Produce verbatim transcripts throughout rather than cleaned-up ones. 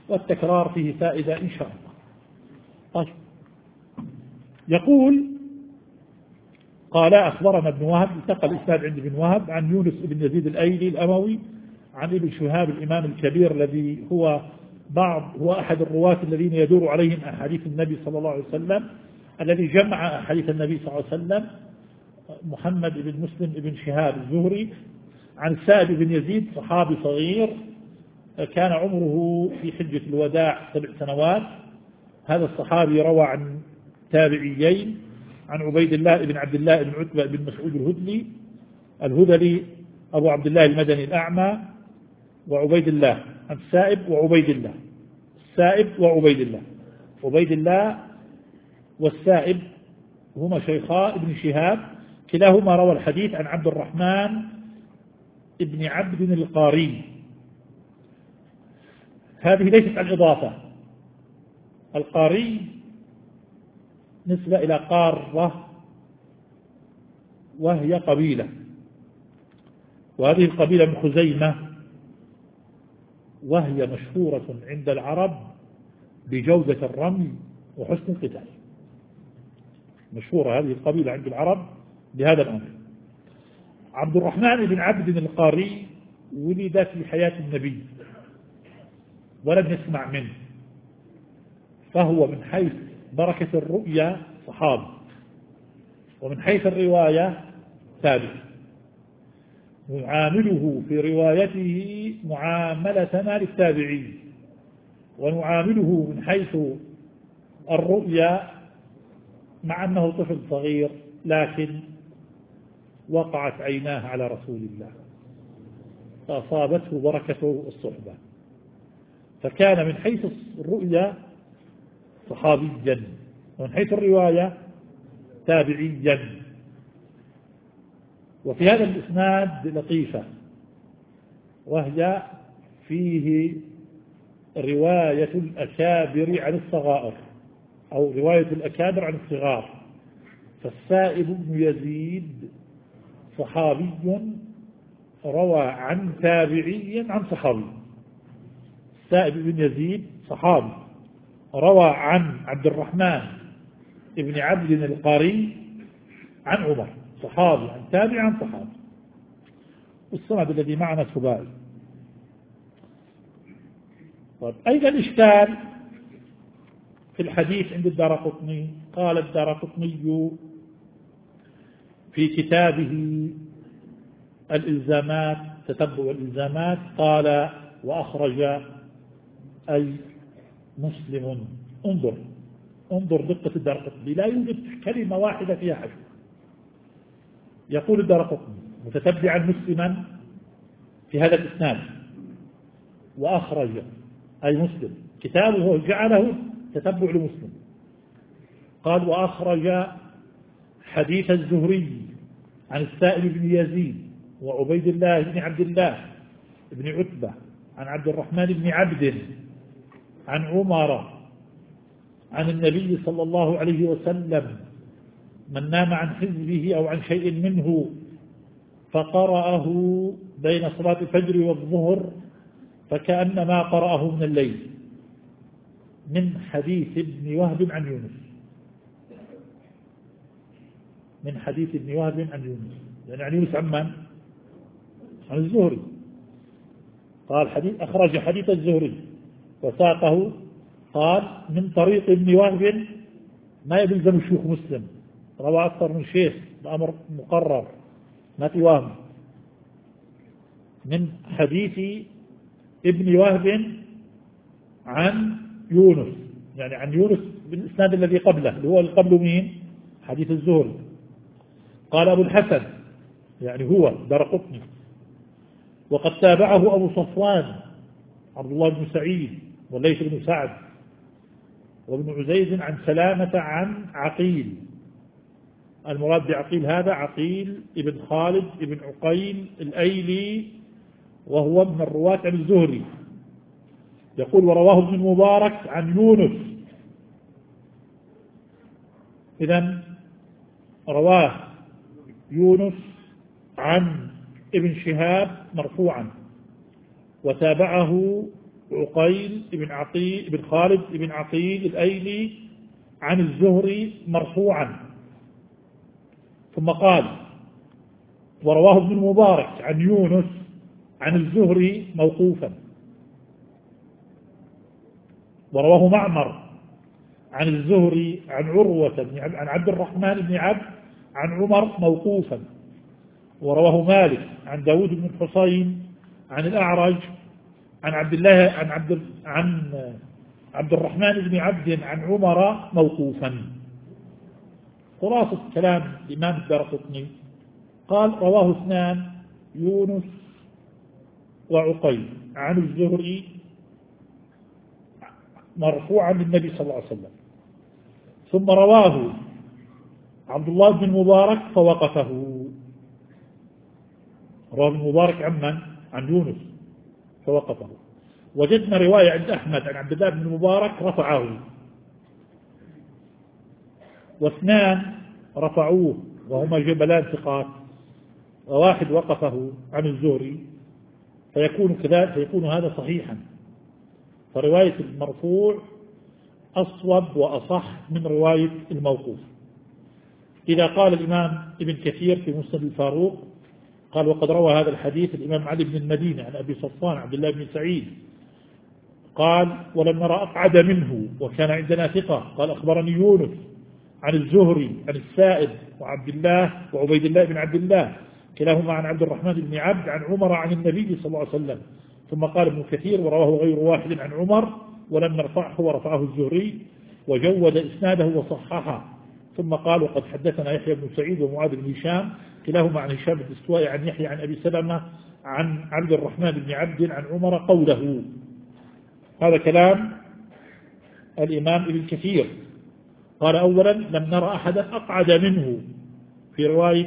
والتكرار فيه فائدة إن شاء الله. طيب، يقول قال أخبرنا ابن وهب، التقى الإسناد عند ابن وهب عن يونس بن يزيد الأيلي الأموي عن ابن شهاب الإمام الكبير الذي هو بعض هو أحد الرواة الذين يدور عليهم أحاديث النبي صلى الله عليه وسلم، الذي جمع أحاديث النبي صلى الله عليه وسلم، محمد بن مسلم بن شهاب الزهري عن سائب بن يزيد صحابي صغير كان عمره في حجة الوداع سبع سنوات. هذا الصحابي روى عن تابعيين، عن عبيد الله بن عبد الله بن عتبة بن مسعود الهذلي الهذلي أبو عبد الله المدني الأعمى، وعبيد الله عن السائب وعبيد الله، السائب وعبيد الله، عبيد الله والسائب هما شيخا ابن شهاب، كلاهما روى الحديث عن عبد الرحمن ابن عبد القاري. هذه ليست عن إضافة، القاري نسبة إلى قارة وهي قبيلة، وهذه القبيلة من خزيمة، وهي مشهورة عند العرب بجودة الرمي وحسن القتال، مشهورة هذه القبيلة عند العرب بهذا الأمر. عبد الرحمن بن عبد القاري ولد في حياة النبي ولم يسمع منه، فهو من حيث بركة الرؤيا صحابي، ومن حيث الرواية تابع، نعامله في روايته معاملتنا للتابعين، ونعامله من حيث الرؤيا مع أنه طفل صغير لكن وقعت عيناه على رسول الله فأصابته بركة الصحبة، فكان من حيث الرؤيا صحابيا، ومن حيث الرواية تابعيا. وفي هذا الإسناد لطيفة، وهي فيه رواية الأكابر عن الصغائر، أو رواية الأكابر عن الصغار. فالسائب بن يزيد صحابي روى عن تابعي عن صحابي، السائب بن يزيد صحابي روى عن عبد الرحمن ابن عبد القاري عن عمر، صحابي عن تابع عن صحابي. والسند الذي معنا سباعي. طيب، أيضا الإشكال في الحديث عند الدارقطني، قال الدارقطني في كتابه الإلزامات، تتبع الإلزامات، قال وأخرج أي مسلم. انظر انظر دقة الدارقطني، لا يوجد كلمة واحدة فيها حشو. يقول الدارقطني متتبعا مسلما في هذا الإسناد، وأخرج أي مسلم، كتابه جعله تتبع لمسلم، قال وأخرج حديث الزهري عن السائب بن يزيد وعبيد الله بن عبد الله بن عتبة عن عبد الرحمن بن عبد عن عمر عن النبي صلى الله عليه وسلم من نام عن حزبه أو عن شيء منه فقرأه بين صلاة الفجر والظهر فكأنما قرأه من الليل، من حديث ابن وهب عن يونس، من حديث ابن وهب عن يونس، يعني عن يونس عن من؟ عن الزهري. قال حديث أخرج حديث الزهري وساقه، قال من طريق ابن وهب، ما يلزم شيوخ مسلم، روى أكثر من شيخ، الأمر مقرر ما في وهم، من حديث ابن وهب عن يونس، يعني عن يونس بالإسناد الذي قبله اللي هو اللي قبله مين؟ حديث الزهري. قال أبو الحسن، يعني هو دارقطني، وقد تابعه أبو صفوان عبد الله بن سعيد وليث بن سعد وابن عزيز عن سلامة عن عقيل. المراد بعقيل هذا عقيل ابن خالد ابن عقيل الأيلي، وهو من الرواة عن الزهري. يقول ورواه ابن المبارك عن يونس، إذن رواه يونس عن ابن شهاب مرفوعا، وتابعه عقيل بن عقيل بن خالد بن عقيل الأيلي عن الزهري مرفوعا. ثم قال ورواه ابن المبارك عن يونس عن الزهري موقوفا. ورواه معمر عن الزهري عن عروة عن عبد الرحمن بن عبد عن عمر موقوفا. ورواه مالك عن داود بن الحصين عن الأعرج عن عبد الله عن عبد عن عبد الرحمن بن عبد عن عمر موقوفا. خلاصة كلام الإمام الدارقطني قال رواه اثنان يونس وعقيل عن الزهري مرفوعا للنبي صلى الله عليه وسلم، ثم رواه عبد الله بن مبارك فوقفه. رواه ابن مبارك عن من؟ عن يونس فوقفه. وجدنا رواية عند أحمد عن عبد الله بن مبارك رفعه، واثنان رفعوه وهما جبلان ثقات، وواحد وقفه عن الزهري، فيكون كذلك فيكون هذا صحيحا. فرواية المرفوع أصوب وأصح من رواية الموقوف. إذا قال الإمام ابن كثير في مسند الفاروق قال وقد روى هذا الحديث الإمام علي بن المدينة عن أبي صفوان عبد الله بن سعيد قال ولم نرى أقعد منه وكان عندنا ثقة. قال أخبرني يونس عن الزهري عن السائب وعبد الله وعبيد الله بن عبد الله كلاهما عن عبد الرحمن بن عبد عن عمر عن النبي صلى الله عليه وسلم. ثم قال ابن كثير ورواه غير واحد عن عمر ولم نرفعه ورفعه الزهري وجود إسناده وصححه. ثم قال وقد حدثنا يحيى بن سعيد ومعاذ بن هشام كلاهما عن هشام الدستوائي عن يحيى عن أبي سلمة عن عبد الرحمن بن عبد عن عمر قوله. هذا كلام الإمام ابن كثير. قال أولا لم نرى أحدا أقعد منه في رواية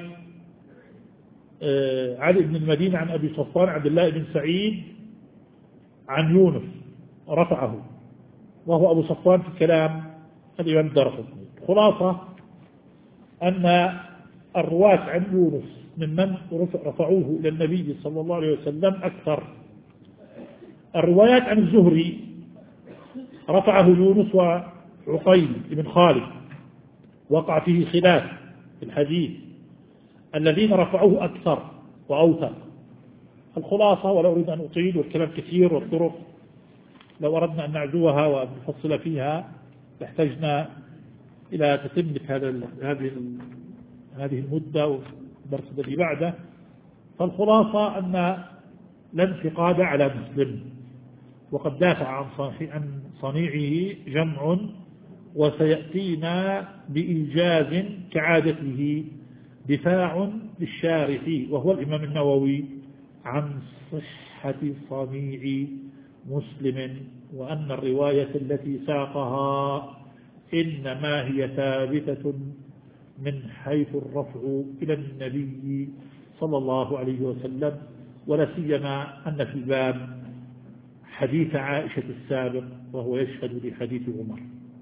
علي بن المدينة عن أبي صفوان عبد الله بن سعيد عن يونس رفعه، وهو أبو صفوان في كلام الإمام الدارقطني. خلاصة أن الرواة عن يونس ممن رفعوه إلى النبي صلى الله عليه وسلم أكثر. الروايات عن الزهري رفعه يونس وعقيل بن خالد وقع فيه خلاف في الحديث، الذين رفعوه أكثر وأوثق. الخلاصة ولا أريد أن أطيل والكلام كثير والطرق لو أردنا أن نعزوها وأن نفصل فيها لاحتجنا إلى تتمة هذا هذه هذه المدة والدرس الذي بعده. فالخلاصة أن لا انتقاد على مسلم، وقد دافع عن صنيعه جمع، وسيأتينا بإيجاز كعادته دفاع للشارح وهو الإمام النووي عن صحة صنيع مسلم، وأن الرواية التي ساقها إنما هي ثابتة من حيث الرفع إلى النبي صلى الله عليه وسلم، ولا سيما أن في الباب حديث عائشة السابق وهو يشهد لحديث عمر.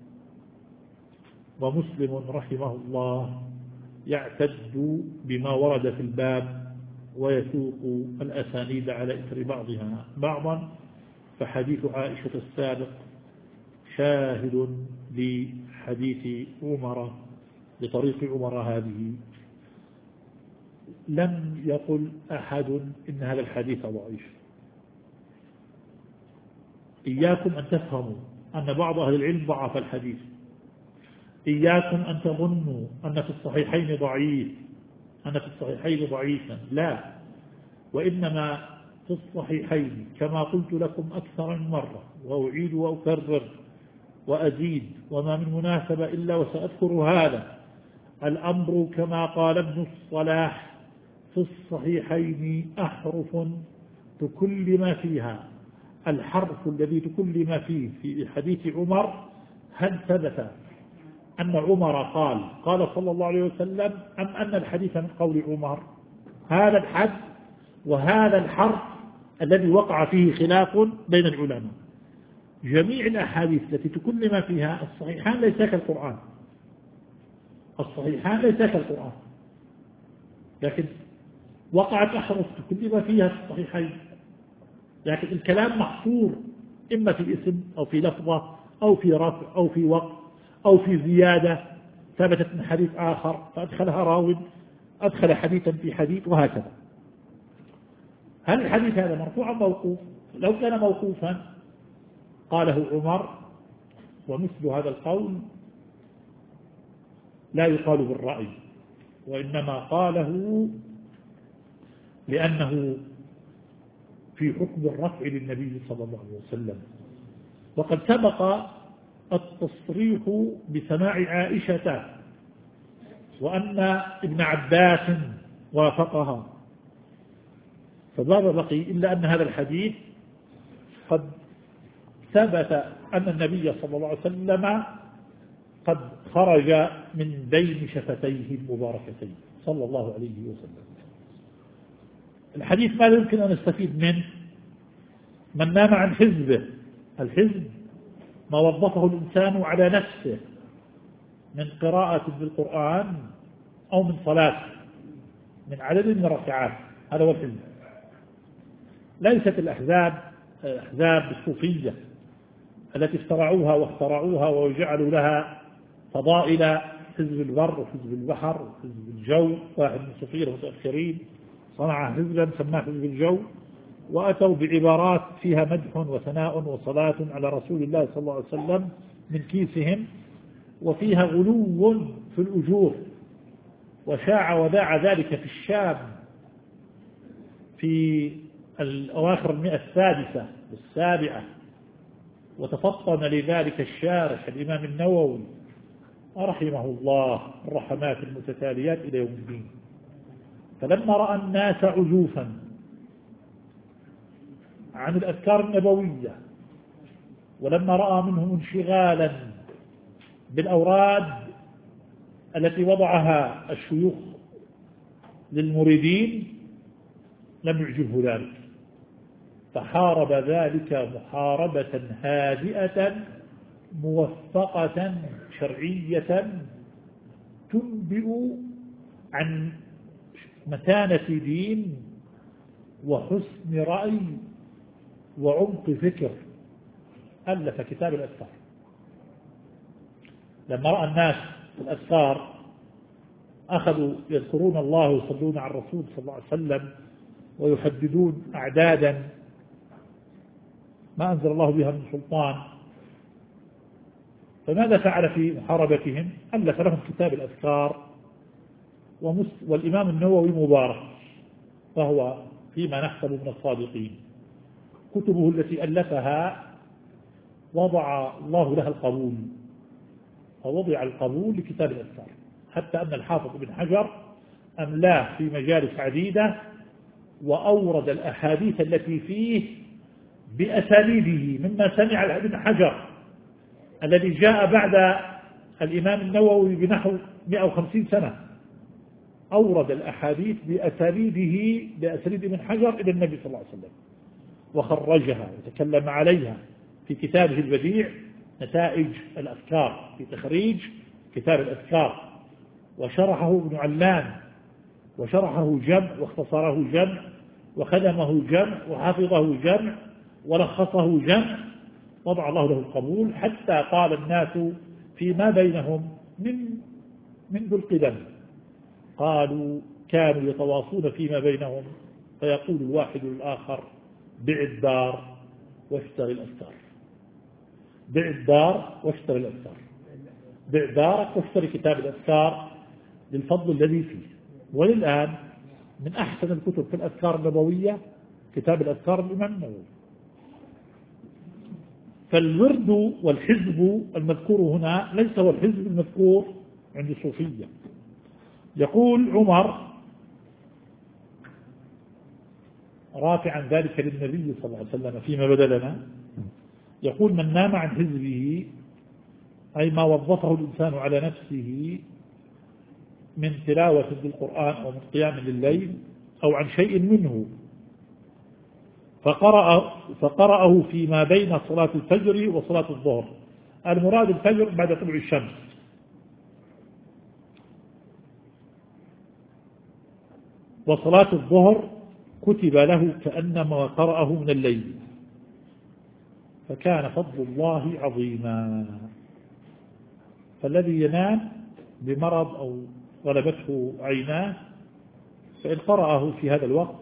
ومسلم رحمه الله يعتد بما ورد في الباب ويسوق الأسانيد على إثر بعضها بعضا، فحديث عائشة السابق شاهد لحديث عمر بطريق عمر هذه. لم يقل أحد إن هذا الحديث ضعيف. إياكم أن تفهموا أن بعض أهل العلم ضعف الحديث، إياكم أن تظنوا أن في الصحيحين ضعيف أن في الصحيحين ضعيفا، لا، وإنما في الصحيحين كما قلت لكم أكثر من مرة وأعيد وأكرر وأزيد وما من مناسبة إلا وسأذكر هذا الأمر كما قال ابن الصلاح في الصحيحين أحرف تكلم فيها. الحرف الذي تكلم فيه في حديث عمر هل ثبت أن عمر قال قال صلى الله عليه وسلم أم أن الحديث من قول عمر؟ هذا الحد وهذا الحرف الذي وقع فيه خلاف بين العلماء. جميع الأحاديث التي تكلم فيها الصحيحان ليس كالقرآن، الصحيحان ليس كالقرآن، لكن وقعت أحرف تكلم فيها في الصحيحين، لكن الكلام محصور إما في اسم أو في لفظة أو في رفع أو في وقت أو في زيادة ثبتت من حديث آخر فأدخلها راو أدخل حديثا في حديث وهكذا. هل الحديث هذا مرفوع أو موقوف؟ لو كان موقوفا قاله عمر ومثل هذا القول لا يقال بالرأي، وإنما قاله لأنه في حكم الرفع للنبي صلى الله عليه وسلم. وقد سبق التصريح بسماع عائشة وأن ابن عباس وافقها، فما بقي إلا أن هذا الحديث قد ثبت أن النبي صلى الله عليه وسلم قد خرج من بين شفتيه المباركتين صلى الله عليه وسلم. الحديث ما يمكن أن نستفيد منه؟ من نام عن حزبه، الحزب ما وظفه الإنسان على نفسه من قراءة بالقرآن أو من صلاة من عدد من الركعات، هذا هو الحزب. ليست الأحزاب أحزاب الصوفية التي اخترعوها واخترعوها وجعلوا لها فضائل، حزب البر وحزب البحر وحزب الجو، واحد من الصوفية المتأخرين صنع حزبا سماه حزب الجو، وأتوا بعبارات فيها مدح وثناء وصلاة على رسول الله صلى الله عليه وسلم من كيسهم، وفيها غلو في الأجور، وشاع وذاع ذلك في الشام في الأواخر المئة السادسة والسابعة، وتفطن لذلك الشارح الإمام النووي رحمه الله الرحمات المتتاليات إلى يوم الدين. فلما رأى الناس عزوفا عن الأذكار النبوية، ولما رأى منهم انشغالا بالأوراد التي وضعها الشيوخ للمريدين، لم يعجبه ذلك، فحارب ذلك محاربة هادئة موفقة شرعية تنبئ عن متانة دين وحسن رأي وعمق فكر. ألف كتاب الأذكار. لما رأى الناس في الأذكار أخذوا يذكرون الله ويصلون على الرسول صلى الله عليه وسلم ويحددون أعدادا ما أنزل الله بها من سلطان، فماذا فعل في محاربتهم؟ ألف لهم كتاب الأذكار. والإمام النووي مبارك فهو فيما نحسب من الصادقين، كتبه التي ألفها وضع الله لها القبول، فوضع القبول لكتاب الأذكار، حتى أن الحافظ ابن حجر أملاه في مجالس عديدة وأورد الأحاديث التي فيه بأسانيده مما سمع ابن حجر الذي جاء بعد الإمام النووي بنحو مئة وخمسين سنة، أورد الأحاديث بأسانيده بأسانيد ابن حجر إلى النبي صلى الله عليه وسلم، وخرجها وتكلم عليها في كتابه البديع نتائج الأذكار في تخريج كتاب الأذكار، وشرحه ابن علان وشرحه جمع واختصره جمع وخدمه جمع وحفظه جمع ولخصه جمع، وضع الله له القبول، حتى قال الناس فيما بينهم من منذ القدم قالوا كانوا يتواصون فيما بينهم فيقول الواحد للآخر بع الدار واشتري الأذكار، بع الدار واشتري الأذكار، بع دارك واشتري كتاب الأذكار للفضل الذي فيه. وللآن من أحسن الكتب في الأذكار النبوية كتاب الأذكار الإمام النووي. فالورد والحزب المذكور هنا ليس هو الحزب المذكور عند الصوفية. يقول عمر رافعا ذلك للنبي صلى الله عليه وسلم فيما بدا لنا، يقول من نام عن حزبه أي ما وظفه الإنسان على نفسه من تلاوة بالقرآن أو من قيام لليل أو عن شيء منه فقرأ فقرأه فيما بين صلاة الفجر وصلاة الظهر. المراد الفجر بعد طلوع الشمس، وصلاة الظهر كتب له كأنما قرأه من الليل. فكان فضل الله عظيما. فالذي ينام بمرض أو غلبته عيناه فإن قرأه في هذا الوقت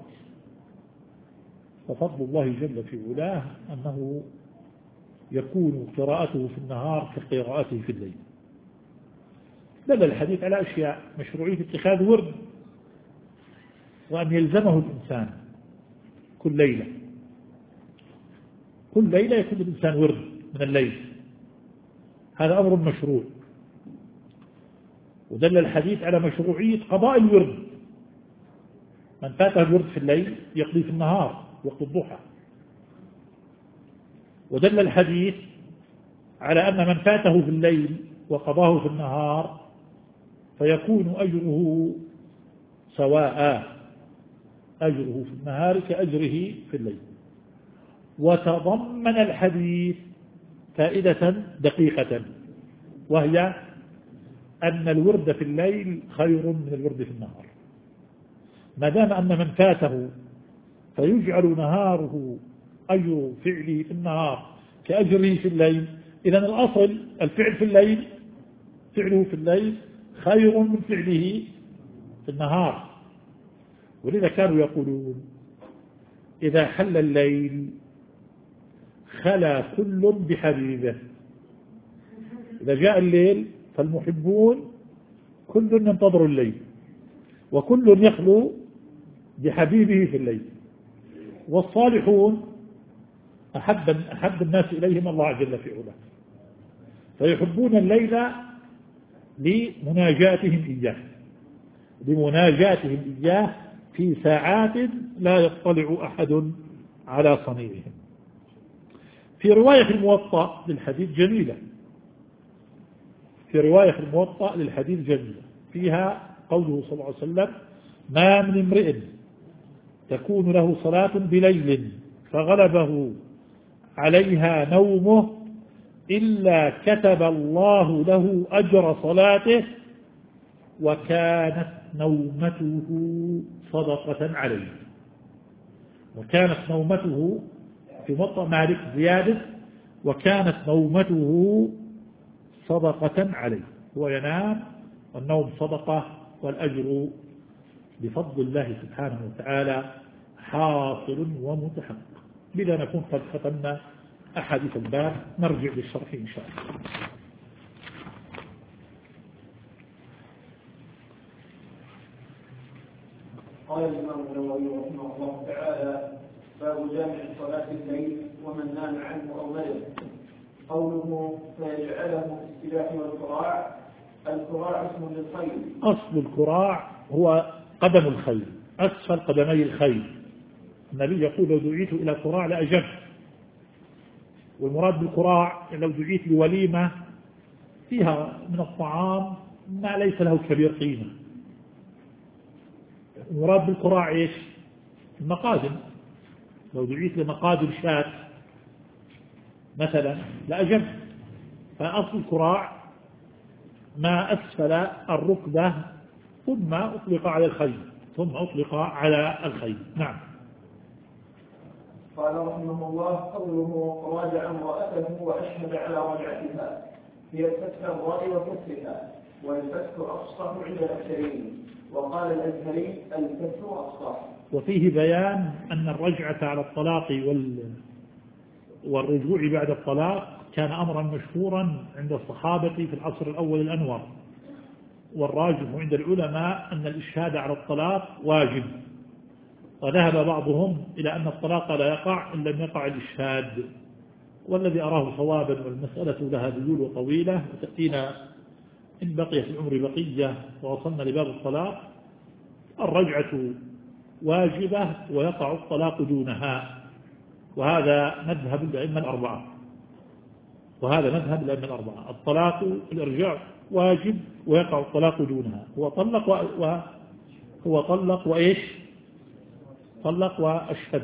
ففضل الله جل في علاه أنه يكون قراءته في النهار كقراءته في الليل. دل الحديث على أشياء: مشروعية اتخاذ ورد، وأن يلزمه الإنسان كل ليلة كل ليلة يكون الإنسان ورد من الليل، هذا أمر مشروع. ودل الحديث على مشروعية قضاء الورد، من فاته الورد في الليل يقضي في النهار وقت الضحى. ودل الحديث على أن من فاته في الليل وقضاه في النهار فيكون أجره سواء، أجره في النهار كأجره في الليل. وتضمن الحديث فائدة دقيقة، وهي أن الورد في الليل خير من الورد في النهار، ما دام أن من فاته فيجعل نهاره أجر فعله في النهار كأجره في الليل، إذن الأصل الفعل في الليل فعله في الليل خير من فعله في النهار. ولذا كانوا يقولون: إذا حل الليل خلا كل بحبيبه. إذا جاء الليل فالمحبون كل ينتظر الليل، وكل يخلو بحبيبه في الليل. والصالحون أحب, أحب الناس إليهم الله جل في علاه، فيحبون الليل لمناجاتهم إياه لمناجاتهم إياه في ساعات لا يطلع أحد على صنيعهم. في رواية الموطأ للحديث جميلة في رواية الموطأ للحديث جميلة فيها قوله صلى الله عليه وسلم: ما من امرئ تكون له صلاة بليل فغلبه عليها نومه إلا كتب الله له أجر صلاته وكانت نومته صدقة عليه. وكانت نومته في موطأ مالك زيادة: وكانت نومته صدقة عليه. هو ينام والنوم صدقة، والأجر بفضل الله سبحانه وتعالى حاصل ومتحقق. بذا نكون قد ختمنا أحاديث الباب، نرجع للشرح إن شاء الله. قال الإمام النووي رحمه الله تعالى: باب جامع صلاة الليل ومن نام عنه أو ملل. قوله: فيجعله في السلاح والكراع. الكراع اسم للخيل. أصل الكراع هو قدم الخيل، أسفل قدمي الخيل. النبي يقول: لو دعيت إلى كراع لأجبت. والمراد بالكراع لو دعيت لوليمة فيها من الطعام ما ليس له كبير قيمة. المراد بالكراع إيش؟ المقادم. لو دعيت لمقادم شاة مثلا لأجبت. فأصل الكراع ما أسفل الركبة ثم أطلق على الخيل ثم أطلق على الخيل. نعم. قال رحمه الله: قوله: راجع امرأته وأشهد على رجعتها، هي الفتح الراء وكسرها، والفتح أفصح عند الأكثرين. وقال الأزهري: الفتح أفصح. وفيه بيان أن الرجعة على الطلاق وال والرجوع بعد الطلاق كان أمرا مشهورا عند الصحابة في العصر الأول الأنور، والراجح عند العلماء أن الإشهاد على الطلاق واجب. وذهب بعضهم إلى أن الطلاق لا يقع إن لم يقع الإشهاد، والذي أراه صوابا، والمسألة لها دلول طويلة وتأتينا إن بقي في العمر بقية ووصلنا لباب الطلاق. الرجعة واجبة ويقع الطلاق دونها، وهذا مذهب الأئمة الأربعة وهذا مذهب الأئمة الأربعة الطلاق الإرجاع واجب ويقع الطلاق دونها. هو طلق و... هو طلق وإيش؟ طلق وأشهد.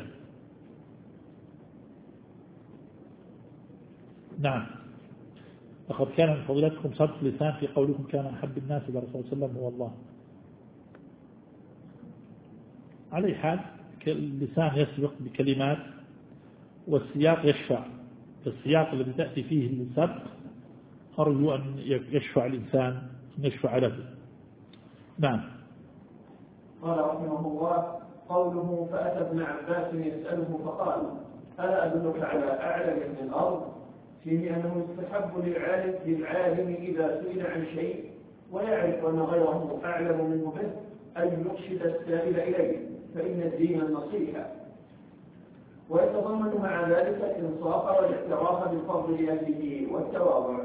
نعم. لقد كان من فضيلتكم صدق لسان في قولكم: كان أحب الناس إلى رسول الله صلى الله عليه وسلم هو الله. على حال اللسان يسبق بكلمات والسياق يشفع، السياق الذي تأتي فيه السبق أرجو أن يشفع الإنسان أن يشفع له. نعم. قال رحمه الله: قوله فأتى ابن عباس يسأله فقال: ألا أدلك على أعلم من الأرض؟ فيه أنه يستحب للعالم, للعالم إذا سئل عن شيء ويعرف أن غيره أعلم منه به أن يرشد السائل إليه، فإن الدين النصيحة. ويتضمن مع ذلك الإنصاف والاعتراف بالفضل لأهله والتواضع.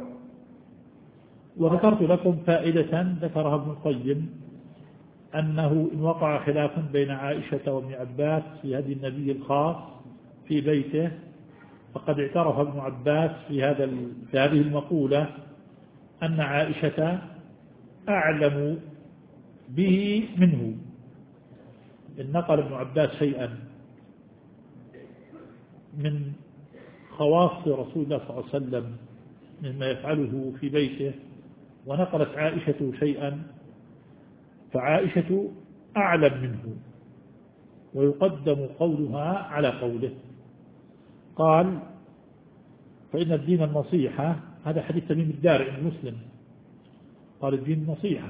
وذكرت لكم فائدة ذكرها ابن القيم، أنه إن وقع خلاف بين عائشة وابن عباس في هدي النبي الخاص في بيته، فقد اعترف ابن عباس في هذا في هذه المقولة أن عائشة أعلم به منه. إن نقل ابن عباس شيئا من خواص رسول الله صلى الله عليه وسلم مما يفعله في بيته، ونقلت عائشة شيئا، فعائشة أعلم منه، ويقدم قولها على قوله. قال: فإن الدين النصيحة، هذا حديث تميم الداري عند مسلم، قال الدين النصيحة،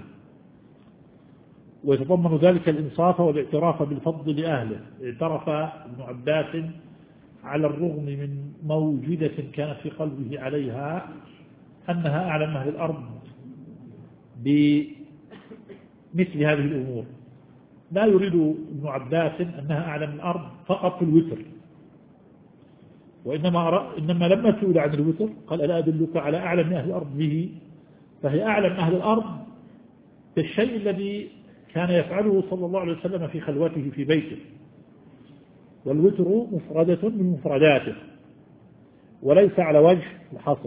ويتضمن ذلك الإنصاف والاعتراف بالفضل لأهله. اعترف ابن عباس على الرغم من موجدة كانت في قلبه عليها أنها أعلم أهل الأرض بمثل هذه الأمور. لا يريد ابن عباس أنها أعلم الأرض فقط في الوتر، وإنما إنما لما سئل عن الوتر قال: ألا أدلك على أعلم أهل الأرض به؟ فهي أعلم أهل الأرض بالشيء الذي كان يفعله صلى الله عليه وسلم في خلوته في بيته، والوتر مفردة من مفرداته وليس على وجه الحصر.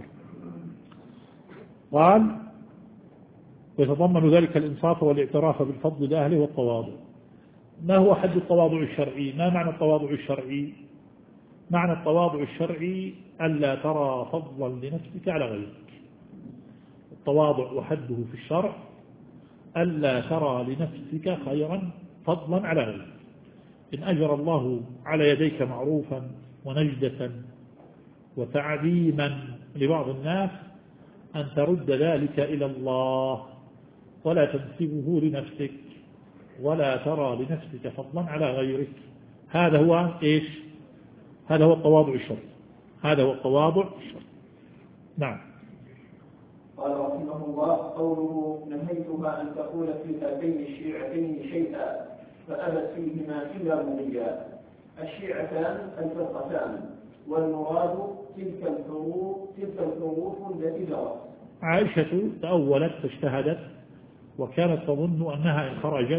قال: ويتضمن ذلك الإنصاف والاعتراف بالفضل لأهله والتواضع. ما هو حد التواضع الشرعي؟ ما معنى التواضع الشرعي؟ معنى التواضع الشرعي ألا ترى فضلا لنفسك على غيرك. التواضع وحده في الشرع ألا ترى لنفسك خيرا فضلا على غيرك. إن أجر الله على يديك معروفا ونجدة وتعليما لبعض الناس أن ترد ذلك إلى الله ولا تنسبه لنفسك، ولا ترى لنفسك فضلا على غيرك. هذا هو إيش؟ هذا هو التواضع الشرعي. هذا هو التواضع الشرعي. نعم. قال رحمه الله: قوله نهيتها أن تقول في هاتين الشيعتين شيئا فأبت فيهما إلا بنيا. الشيعتان الفرقتان، والمراد تلك الحروف تلك الحروف التي جرت. عائشة تأولت فاجتهدت، وكانت تظن أنها إن خرجت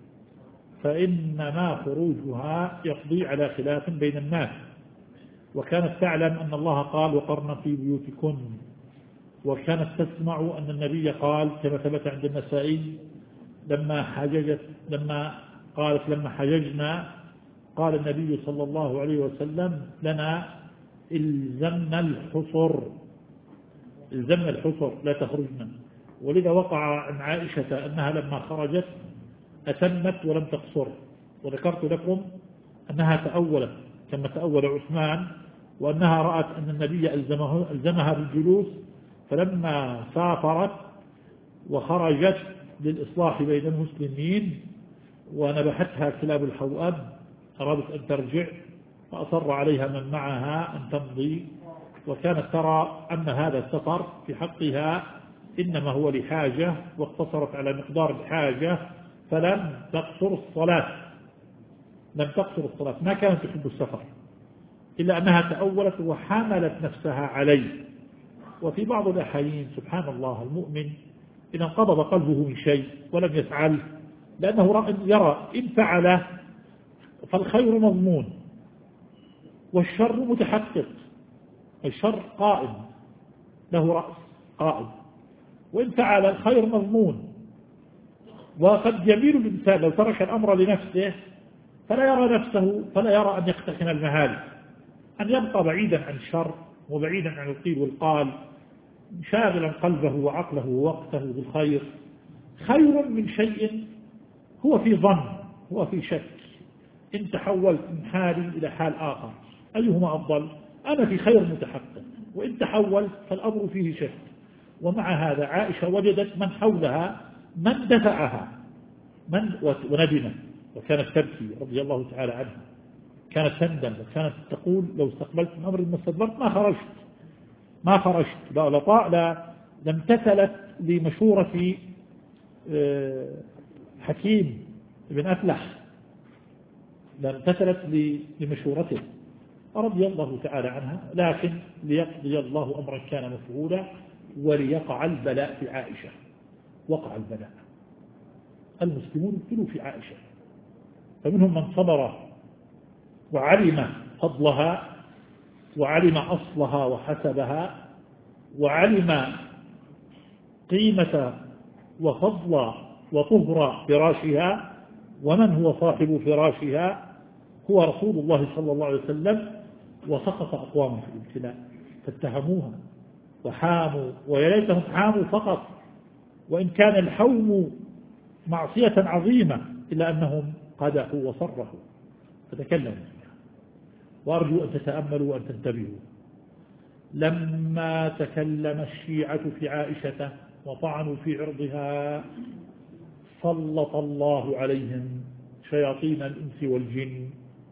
فإنما خروجها يقضي على خلاف بين الناس، وكانت تعلم أن الله قال: وقرن في بيوتكن، وكانت تسمع أن النبي قال كما ثبت عند النسائي لما حججت لما قالت لما حججنا قال النبي صلى الله عليه وسلم لنا: الزمنا الحصر، الزمنا الحصر لا تخرجنا. ولذا وقع عن عائشة أنها لما خرجت أتمت ولم تقصر. وذكرت لكم أنها تأولت كما تأول عثمان، وأنها رأت أن النبي ألزمه ألزمها بالجلوس، فلما سافرت وخرجت للإصلاح بين المسلمين ونبحتها كلاب الحوأب أرادت أن ترجع، فأصر عليها من معها أن تمضي، وكانت ترى أن هذا السفر في حقها إنما هو لحاجة، واقتصرت على مقدار الحاجة فلم تقصر الصلاة لم تقصر الصلاة ما كانت تحب السفر، إلا أنها تأولت وحملت نفسها عليه. وفي بعض الأحيان سبحان الله المؤمن إن انقبض قلبه من شيء ولم يفعله لأنه يرى إن فعله فالخير مضمون والشر متحقق، الشر قائم له رأس قائم، وإن فعل الخير مضمون. وقد يميل الإنسان لو ترك الأمر لنفسه فلا يرى نفسه فلا يرى أن يقتحم المهالك، أن يبقى بعيدا عن الشر وبعيدا عن القيل والقال، شاغلا قلبه وعقله ووقته بالخير، خير من شيء هو في ظن هو في شك. إن تحولت من حالي إلى حال آخر أيهما أفضل؟ أنا في خير متحقق، وإن تحول فالأمر فيه شك. ومع هذا عائشة وجدت من حولها من دفعها من وندمت وكانت تبكي رضي الله تعالى عنها، كانت تندم وكانت تقول لو استقبلت من أمر ما استدبرت ما خرجت ما خرجت لا لطاء لا لم تسلت لمشورة حكيم بن أفلح، لم تسلت لمشورته رضي الله تعالى عنها، لكن ليقضي الله أمرا كان مفعولا وليقع البلاء في عائشة. وقع البلاء، المسلمون ابتلوا في عائشة، فمنهم من صبر وعلم فضلها وعلم أصلها وحسبها وعلم قيمة وفضل وطهر فراشها، ومن هو صاحب فراشها هو رسول الله صلى الله عليه وسلم، وسقط أقوام في الابتلاء فاتهموها وحاموا، ويا ليتهم حاموا فقط وإن كان الحوم معصية عظيمة إلا أنهم قدحوا وصرحوا فتكلموا فيها. وأرجو أن تتأملوا وأن تنتبهوا، لما تكلم الشيعة في عائشة وطعنوا في عرضها سلط الله عليهم شياطين الإنس والجن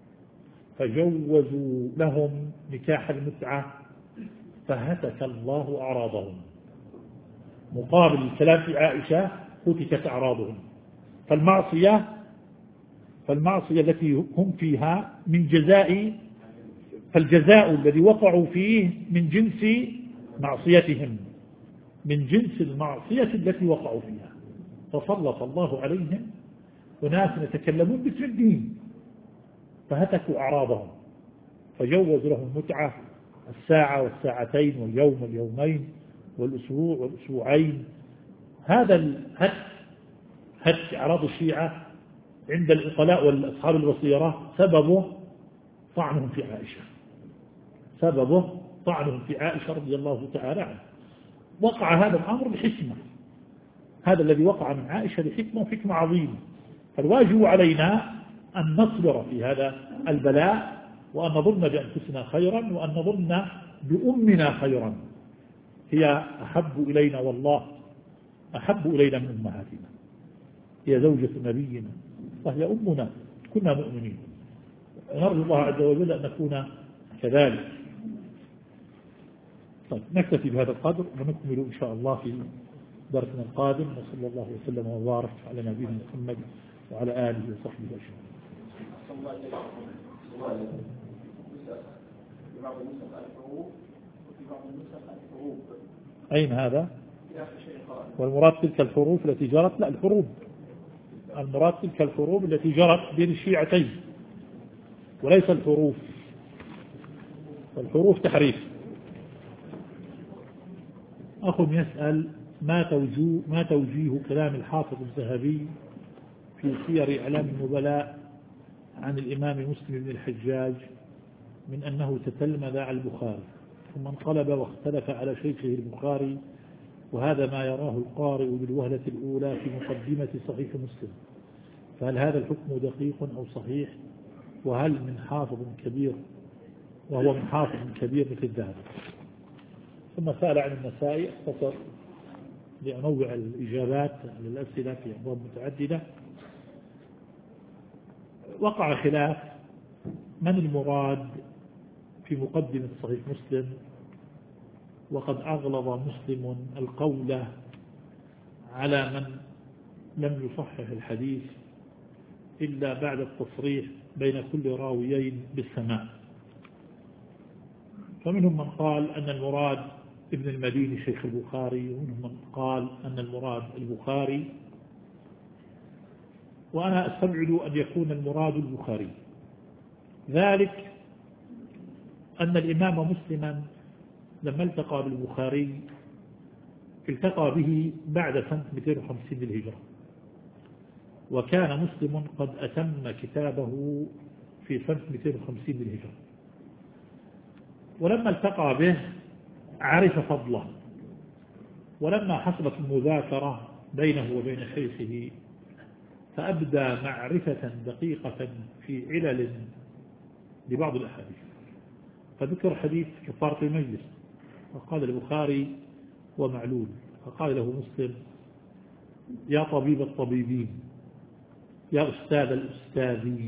فجوزوا لهم نكاح المتعة فهتك الله أعراضهم. مقابل الكلام في عائشة هتكت أعراضهم. فالمعصية فالمعصية التي هم فيها من جزاء فالجزاء الذي وقعوا فيه من جنس معصيتهم، من جنس المعصية التي وقعوا فيها، فسلط الله عليهم وناس يتكلمون باسم الدين فهتكوا أعراضهم، فجوز لهم متعة الساعة والساعتين واليوم واليومين والأسبوع والأسبوعين. هذا الهتك هتك أعراض الشيعة عند العقلاء والأصحاب البصيرة سببه طعنهم في عائشة، سببه طعنهم في عائشة رضي الله تعالى عنها. وقع هذا الأمر بحكمة، هذا الذي وقع من عائشة بحكمة وحكمة عظيمة، فالواجب علينا أن نصبر في هذا البلاء وأن نظن بأنفسنا خيرا وأن نظن بأمنا خيرا، هي أحب إلينا والله أحب إلينا من أمهاتنا، هي زوجة نبينا وهي أمنا، كنا مؤمنين، نرجو الله عز وجل أن نكون كذلك. طيب نكتفي بهذا القدر ونكمل إن شاء الله في درسنا القادم، وصلى الله وسلم وبارك على نبينا محمد وعلى آله وصحبه أجمعين. أين هذا؟ والمراد تلك الحروف التي جرت، لا الحروب، المراد تلك الحروب التي جرت بين الشيعتين وليس الحروف، والحروف تحريف. أخ يسأل ما توجيه, ما توجيه كلام الحافظ الذهبي في سير إعلام النبلاء عن الإمام مسلم بن الحجاج من أنه تتلمذ على البخاري ثم انقلب واختلف على شيخه البخاري، وهذا ما يراه القارئ بالوهلة الأولى في مقدمة صحيح مسلم، فهل هذا الحكم دقيق أو صحيح؟ وهل من حافظ كبير وهو من حافظ كبير مثل الذهبي؟ ثم سأل عن النسائي، اختصر لأنوع الإجابات على الأسئلة في أبواب متعددة. وقع خلاف من المراد في مقدمة صحيح مسلم، وقد أغلظ مسلم القول على من لم يصحح الحديث إلا بعد التصريح بين كل راويين بالسماع، فمنهم من قال أن المراد ابن المديني شيخ البخاري، ومنهم من قال أن المراد البخاري، وأنا أستبعد أن يكون المراد البخاري، ذلك أن الإمام مسلما لما التقى بالبخاري التقى به بعد سنة مئتين وخمسين للهجرة، وكان مسلم قد أتم كتابه في سنة مئتين وخمسين للهجرة، ولما التقى به عرف فضله، ولما حصلت المذاكرة بينه وبين شيخه فأبدى معرفة دقيقة في علل لبعض الأحاديث، فذكر حديث كفارة المجلس فقال البخاري هو معلول. فقال له مسلم يا طبيب الطبيبين يا أستاذ الأستاذين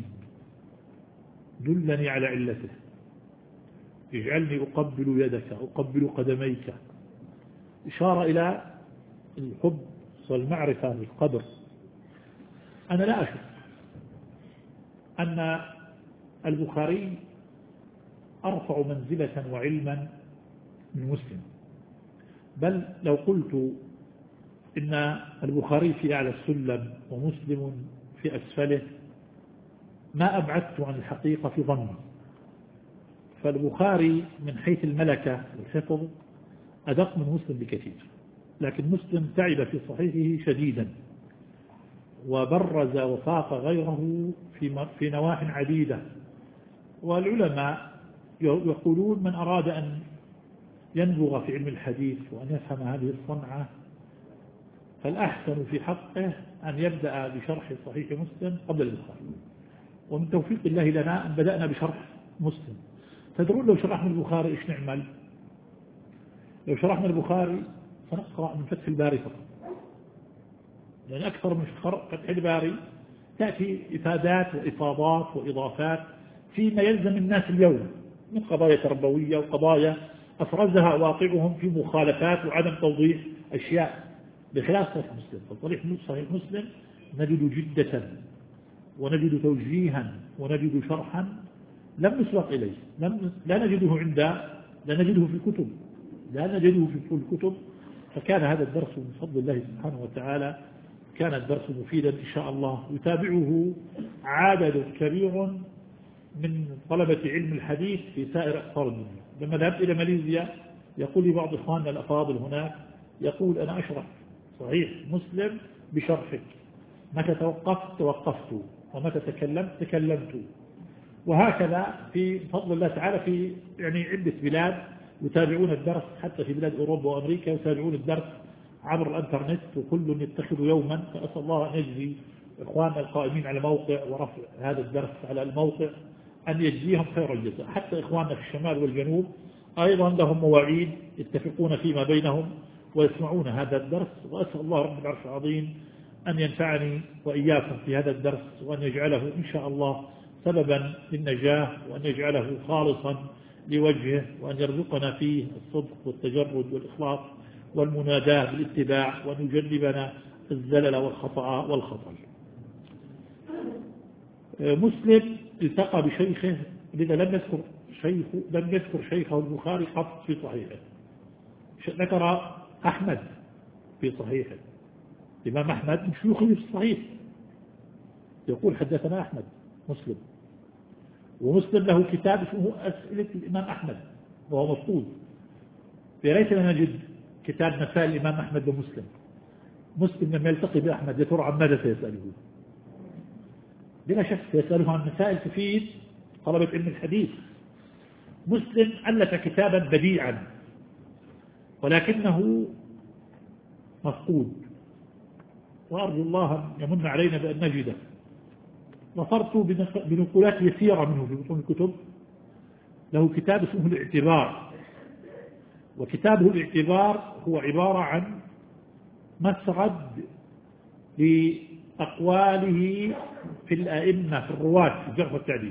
دلني على علته، اجعلني أقبل يدك أقبل قدميك، إشارة إلى الحب والمعرفة والقدر. أنا لا أشك أن البخاري أرفع منزلة وعلما من مسلم، بل لو قلت إن البخاري في أعلى السلم ومسلم في أسفله ما أبعدت عن الحقيقة في ظني. فالبخاري من حيث الملكة والحفظ أدق من مسلم بكثير، لكن مسلم تعب في صحيحه شديدا وبرز وفاق غيره في في نواح عديدة. والعلماء يقولون من أراد أن ينبغ في علم الحديث وأن يفهم هذه الصنعة فالأحسن في حقه أن يبدأ بشرح صحيح مسلم قبل البخاري. ومن توفيق الله لنا أن بدأنا بشرح مسلم. تدرون لو شرحنا البخاري إيش نعمل؟ لو شرحنا البخاري سنقرأ من فتح الباري فقط، لأن يعني أكثر من فتح الباري تأتي إفادات وإفاضات وإضافات فيما يلزم الناس اليوم من قضايا تربوية وقضايا أفرزها واقعهم في مخالفات وعدم توضيح أشياء، بخلاف صحيح مسلم. فصحيح صحيح مسلم نجد جدة ونجد توجيها ونجد شرحا لم نسبق إليه، لم لا نجده عند لا نجده في الكتب لا نجده في الكتب. فكان هذا الدرس من فضل الله سبحانه وتعالى كان الدرس مفيدا إن شاء الله، يتابعه عدد كبير من طلبة علم الحديث في سائر أقطار الدنيا. لما ذهبت إلى ماليزيا يقول لي بعض إخواننا الأفاضل هناك، يقول أنا أشرح صحيح مسلم بشرحك، متى توقفت توقفت ومتى تكلمت تكلمت. وهكذا في فضل الله تعالى في يعني عدة بلاد يتابعون الدرس، حتى في بلاد أوروبا وأمريكا يتابعون الدرس عبر الانترنت، وكل يتخذ يوما. فأسأل الله أن يجزي إخواننا القائمين على موقع ورفع هذا الدرس على الموقع أن يجزيهم خير الجزاء. حتى إخواننا في الشمال والجنوب أيضا لهم مواعيد يتفقون فيما بينهم ويسمعون هذا الدرس. وأسأل الله رب العرش العظيم أن ينفعني وإياكم في هذا الدرس، وأن يجعله إن شاء الله سببا للنجاة، وأن يجعله خالصا لوجهه، وأن يرزقنا فيه الصدق والتجرد والإخلاص والمناداة بالاتباع، وأن يجنبنا الزلل والخطأ والخطأ. مسلم التقى بشيخه، لذا لم يذكر شيخ لم يذكر شيخه البخاري قط في صحيحه. ذكر أحمد في صحيحه، الإمام أحمد من شيوخه في الصحيح يقول حدثنا أحمد مسلم. ومسلم له كتاب اسمه أسئلة الإمام أحمد وهو مفقود، ليتنا نجد كتاب مسائل الإمام أحمد ومسلم. مسلم لما يلتقي بأحمد يترى عن ماذا سيسأله؟ بلا شك سيسأله عن مسائل تفيد طلبة علم الحديث. مسلم ألف كتابا بديعا ولكنه مفقود، وأرجو الله أن يمن علينا بأن نجده. نصرت بنقولات يسيرة منه في بطون الكتب. له كتاب اسمه الاعتبار، وكتابه الاعتبار هو عبارة عن مسرد لأقواله في الأئمة في الرواة في الجرح والتعديل،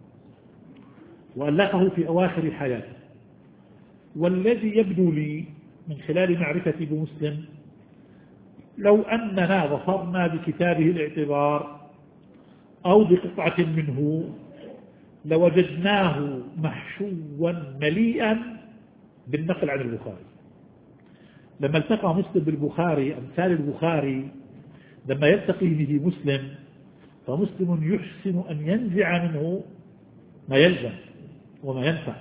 وألفه في أواخر حياته. والذي يبدو لي من خلال معرفتي بمسلم لو أننا ظفرنا بكتابه الاعتبار أو بقطعة منه لوجدناه محشوا مليئا بالنقل عن البخاري. لما التقى مسلم بالبخاري أمثال البخاري لما يلتقي به مسلم، فمسلم يحسن أن ينزع منه ما يلزم وما ينفع.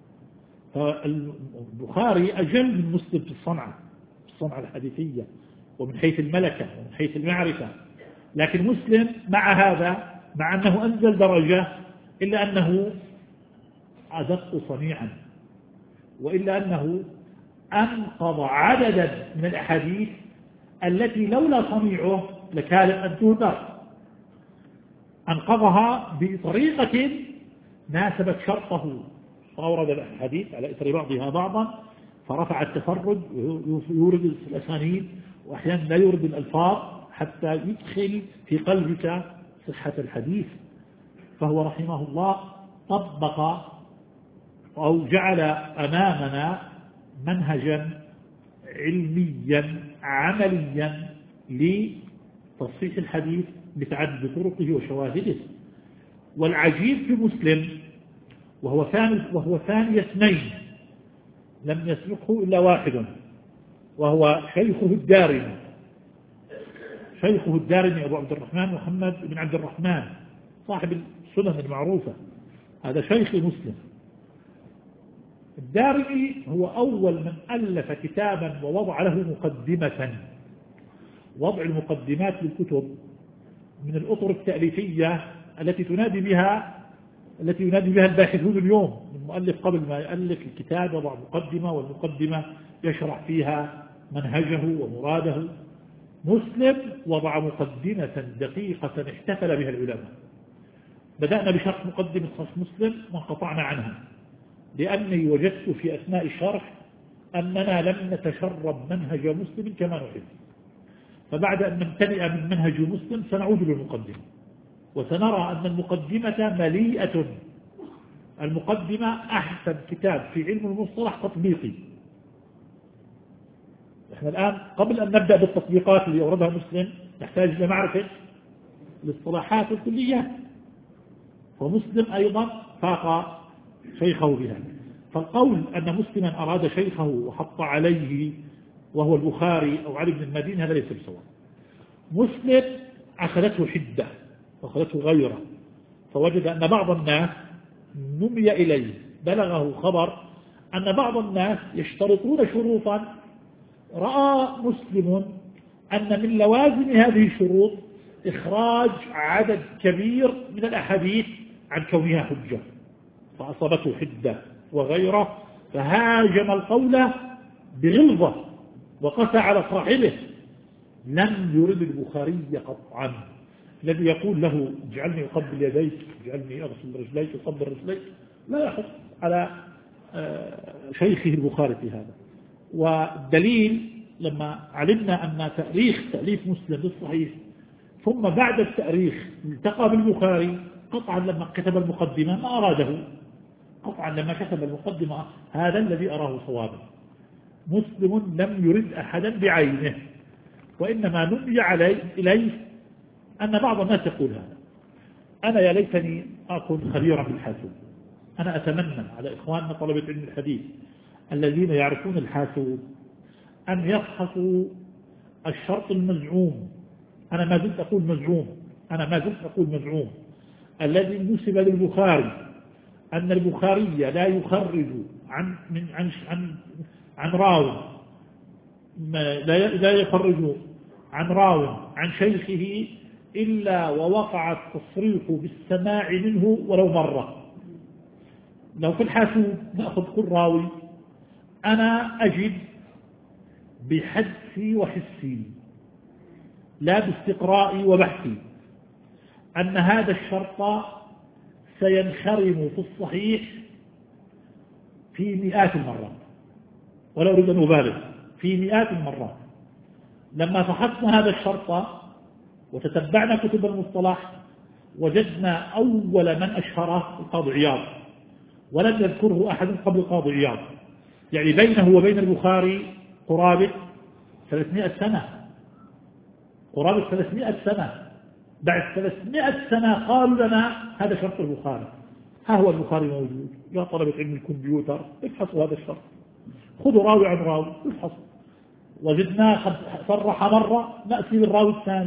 فالبخاري أجل من مسلم في الصنعة في الصنعة الحديثية ومن حيث الملكة ومن حيث المعرفة. لكن مسلم مع هذا، مع أنه أنزل درجة، إلا أنه أدق صنيعا، وإلا أنه أنقض عددا من الأحاديث التي لولا صنيعه لكان أن تهدر. أنقضها بطريقة ناسبت شرطه، فأورد الحديث على إثر بعضها بعضا فرفع التفرد يورد الأسانيد وأحيانا لا يورد الألفاظ حتى يدخل في قلبك صحة الحديث. فهو رحمه الله طبق أو جعل أمامنا منهجا علميا عمليا لتصحيح الحديث بتعدد طرقه وشواهده. والعجيب في مسلم وهو ثاني وهو ثاني اثنين لم يسبقه إلا واحد، وهو شيخه الدارمي شيخه الدارمي أبو عبد الرحمن محمد بن عبد الرحمن صاحب السنن المعروفة، هذا شيخ مسلم. الدارمي هو أول من ألف كتابا ووضع له مقدمة. وضع المقدمات للكتب من الأطر التأليفية التي تنادي بها التي ينادي بها الباحثون اليوم. المؤلف قبل ما يألف الكتاب وضع مقدمة، والمقدمة يشرح فيها منهجه ومراده. مسلم وضع مقدمة دقيقة احتفل بها العلماء. بدأنا بشرح مقدمة صحيح مسلم وانقطعنا عنها، لأني وجدت في أثناء الشرح أننا لم نتشرب منهج مسلم كما نحب. فبعد أن نمتلئ من منهج مسلم سنعود للمقدمة، وسنرى أن المقدمة مليئة. المقدمة أحسن كتاب في علم المصطلح تطبيقي. احنا الآن قبل أن نبدأ بالتطبيقات اللي أوردها مسلم نحتاج إلى معرفة الاصطلاحات والكليات، ومسلم أيضا فاق شيخه بها. فالقول أن مسلما أراد شيخه وحط عليه وهو البخاري أو علي بن المدين هذا ليس بصواب. مسلم أخذته حدة وأخذته غيرة، فوجد أن بعض الناس نمي إليه بلغه خبر أن بعض الناس يشترطون شروطا، رأى مسلم أن من لوازم هذه الشروط إخراج عدد كبير من الأحاديث عن كونها حجة، فأصابته حدة وغيره، فهاجم القول بغلظة وقسى على صاحبه. لم يرد البخاري قطعا الذي يقول له اجعلني أقبل يديك، اجعلني أغسل رجليك، أقبل رجليك، لا يحط على شيخه البخاري في هذا. والدليل لما علمنا أن تأريخ تأليف مسلم بالصحيح ثم بعد التأريخ التقى بالبخاري، قطعا لما كتب المقدمة ما أراده، قطعا لما كتب المقدمة هذا الذي أراه صوابا. مسلم لم يرد أحدا بعينه، وإنما نبي عليه إليه أن بعض الناس يقول هذا. أنا يا ليتني أكون خبيرا بالحاسوب. أنا أتمنى على إخواننا طلبة علم الحديث الذين يعرفون الحاسوب أن يفحصوا الشرط المزعوم. أنا ما زلت أقول مزعوم أنا ما زلت أقول مزعوم الذي نسب للبخاري أن البخاري لا يخرج عن من عن عن عن راو لا لا يخرج عن راو عن شيخه إلا ووقع التصريح بالسماع منه ولو مرة. لو في الحاسوب نأخذ كل راوي أنا أجد بحدسي وحسي لا باستقرائي وبحثي أن هذا الشرط سينخرم في الصحيح في مئات المرات، ولا أريد أن أبالغ، في مئات المرات. لما فحصنا هذا الشرط وتتبعنا كتب المصطلح وجدنا أول من أشهره القاضي عياض، ولم يذكره أحد قبل القاضي عياض، يعني بينه وبين البخاري قرابة ثلاثمائة سنة، قرابة ثلاثمائة سنة. بعد ثلاثمائة سنة قالوا لنا هذا شرط البخاري، ها هو البخاري موجود. يا طلبة علم الكمبيوتر ابحثوا هذا الشرط، خذوا راوي عن راوي ابحثوا، وجدناه قد صرح مرة نأتي بالراوي الثاني،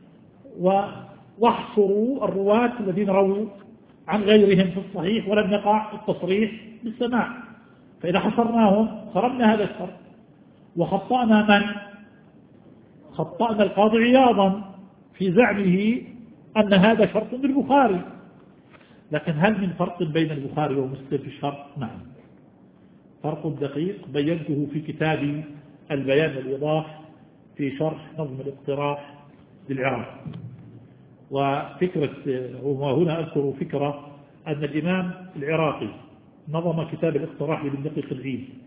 واحصروا الرواة الذين رووا عن غيرهم في الصحيح ولم يقع التصريح بالسماع. فإذا حصرناهم خرمنا هذا الشرط، وخطأنا من؟ خطأنا القاضي عياضا في زعمه أن هذا شرط للبخاري. لكن هل من فرق بين البخاري ومسلم في الشرط؟ نعم، فرق دقيق بينته في كتابي البيان والإيضاح في شرح نظم الاقتراح للعراق. وفكرة وهنا أذكر فكرة أن الإمام العراقي نظم كتاب الاقتراح لابن دقيق العيد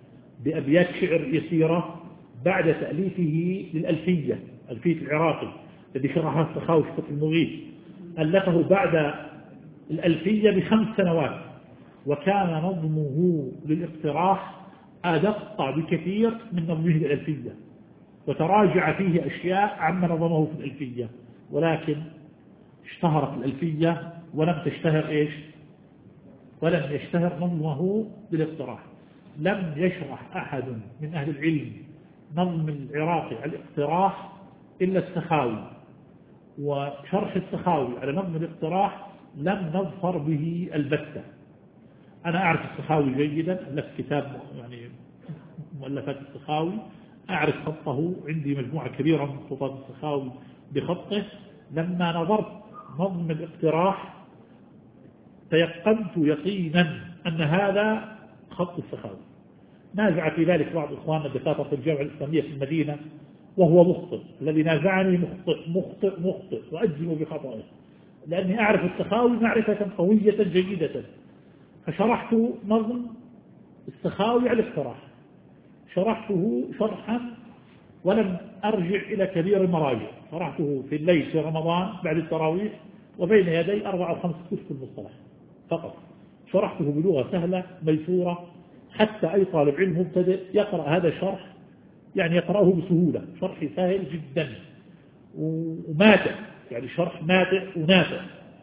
بأبيات شعر يسيرة بعد تأليفه للألفية، ألفية العراقي الذي شرحها السخاوي في المغيث، ألفه بعد الألفية بخمس سنوات، وكان نظمه للاقتراح أدق بكثير من نظمه للألفية، وتراجع فيه أشياء عما نظمه في الألفية، ولكن اشتهرت الألفية ولم تشتهر إيش ولم يشتهر نظمه بالاقتراح. لم يشرح أحد من أهل العلم نظم العراقي على الاقتراح إلا السخاوي، وشرح السخاوي على نظم الاقتراح لم نظفر به البتة. أنا أعرف السخاوي جيدا، ألف كتاب يعني مؤلفات السخاوي، أعرف خطه، عندي مجموعة كبيرة من خطوط السخاوي بخطه. لما نظرت نظم الاقتراح تيقنت يقينا أن هذا خط السخاوي. نازع في ذلك بعض إخواننا دكاترة الجامعة الإسلامية في المدينة وهو مخطئ، الذي نازعني مخطئ مخطئ مخطئ وأجزم بخطئه، لأني أعرف السخاوي معرفة قوية جيدة. فشرحت نظم السخاوي على الاقتراح، شرحته شرحا ولم أرجع إلى كبير المراجع، شرحته في الليل في رمضان بعد التراويح وبين يدي أربع أو خمس كتب المصطلح فقط. شرحته بلغة سهلة ميسورة حتى أي طالب علم مبتدئ يقرأ هذا الشرح يعني يقرأه بسهولة، شرح سهل جدا وماتع، يعني شرح ماتع ونافع.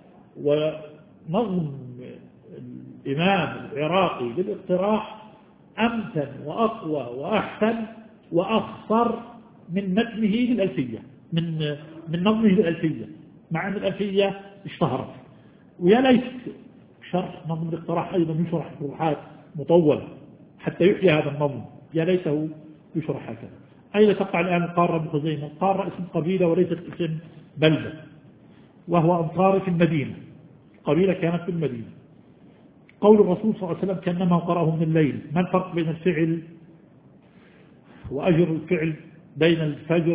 ونظم الإمام العراقي للاقتراح أمتن وأقوى وأحسن وأخصر من متنه للألفية، من من نظمه للألفية، مع أن الألفية اشتهرت. ويا ليت شرح نظم الاقتراح أيضا يشرح شروحات مطولة حتى يحيي هذا النظم، يا ليته يشرح هكذا. أين تقع الآن القارة بخزيمة؟ القارة اسم قبيلة وليست اسم بلدة، وهو أنصار في المدينة، قبيلة كانت في المدينة. قول الرسول صلى الله عليه وسلم كأنما قرأه من الليل. ما الفرق بين الفعل وأجر الفعل بين الفجر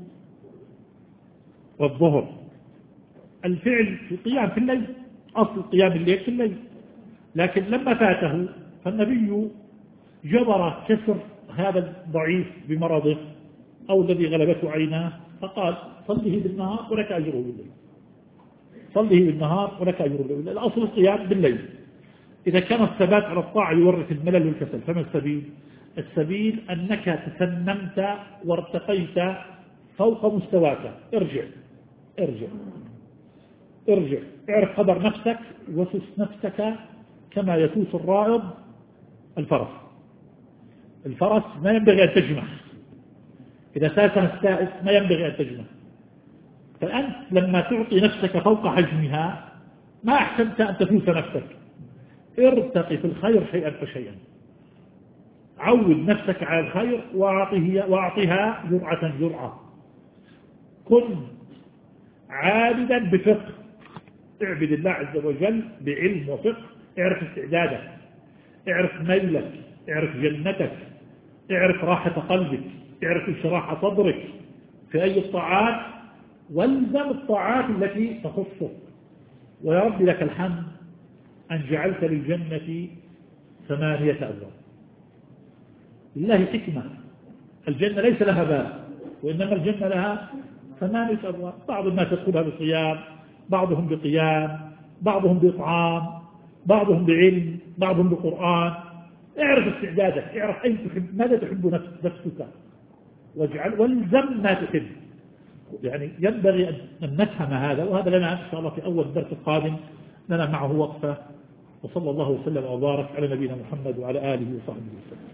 والظهر؟ الفعل في القيام في الليل، أصل قيام الليل في الليل، لكن لما فاته فالنبي جبر كسر هذا الضعيف بمرضه أو الذي غلبته عيناه، فقال صله بالنهار ولك أجره بالليل، صله بالنهار ولك أجره بالليل. الأصل القيام بالليل. إذا كان الثبات على الطاعة يورث الملل والكسل، فما السبيل؟ السبيل أنك تسنمت وارتقيت فوق مستواك. ارجع ارجع ارجع اعرف قدر نفسك وسس نفسك كما يسوس الرائض الفرس. الفرس ما ينبغي أن تجمع، إذا ساسن السائس ما ينبغي أن تجمع. فأنت لما تعطي نفسك فوق حجمها ما أحسنت أن تفوت نفسك. ارتقي في الخير شيئا فشيئا، عود نفسك على الخير وأعطيها جرعة جرعة. كن عابدا بفقه، اعبد الله عز وجل بعلم وفقه. اعرف استعدادك، اعرف ميلك، اعرف جنتك، اعرف راحة قلبك، اعرف انشراح صدرك في أي الطاعات، والزم الطاعات التي تخصك. ويا رب لك الحمد أن جعلت للجنة ثمانية أبواب. لله حكمة، الجنة ليس لها باب، وإنما الجنة لها ثمانية أبواب. بعض الناس يدخلها بصيام، بعضهم بقيام، بعضهم بإطعام، بعضهم بعلم، بعضهم بقرآن. اعرف استعدادك، اعرف أين تحب، ماذا تحب نفسك، واجعل والزم ما تحب. يعني ينبغي أن نفهم هذا، وهذا لنا إن شاء الله في أول درس القادم لنا معه وقفة. وصلى الله وسلم وبارك على نبينا محمد وعلى آله وصحبه وسلم.